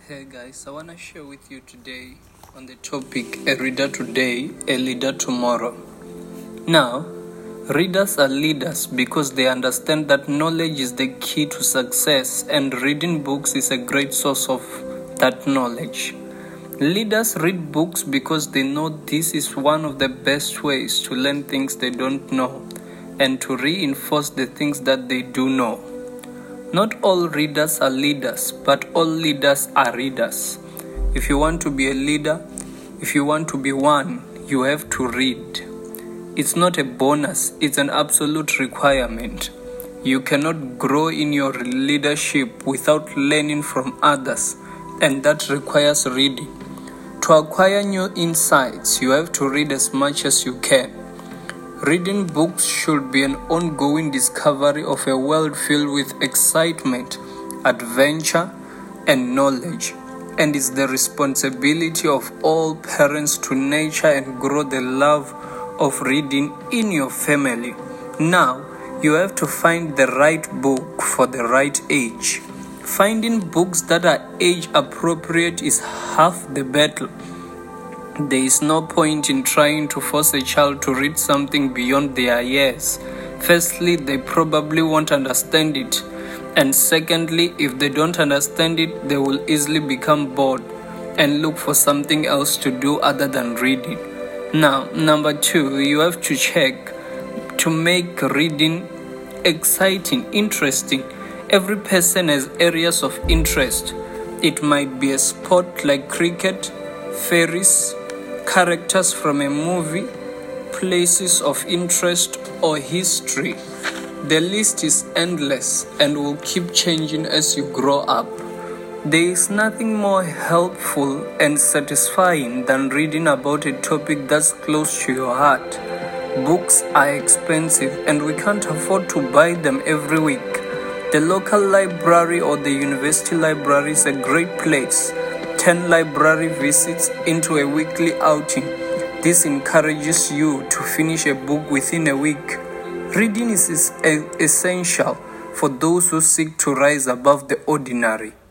Hey guys, I want to share with you today on the topic A Reader Today, a Leader Tomorrow. Now, readers are leaders because they understand that knowledge is the key to success and reading books is a great source of that knowledge. Leaders read books because they know this is one of the best ways to learn things they don't know and to reinforce the things that they do know. Not all readers are leaders, but all leaders are readers. If you want to be a leader, if you want to be one, you have to read. It's not a bonus, it's an absolute requirement. You cannot grow in your leadership without learning from others, and that requires reading. To acquire new insights, you have to read as much as you can. Reading books should be an ongoing discovery of a world filled with excitement, adventure, and knowledge, and it's the responsibility of all parents to nurture and grow the love of reading in your family. Now, you have to find the right book for the right age. Finding books that are age appropriate is half the battle. There is no point in trying to force a child to read something beyond their years. Firstly, they probably won't understand it. And secondly, if they don't understand it, they will easily become bored and look for something else to do other than reading. Now, number 2, you have to check to make reading exciting, interesting. Every person has areas of interest. It might be a sport like cricket, fairies, characters from a movie, places of interest, or history. The list is endless and will keep changing as you grow up. There is nothing more helpful and satisfying than reading about a topic that's close to your heart. Books are expensive and we can't afford to buy them every week. The local library or the university library is a great place. 10 library visits into a weekly outing. This encourages you to finish a book within a week. Reading is essential for those who seek to rise above the ordinary.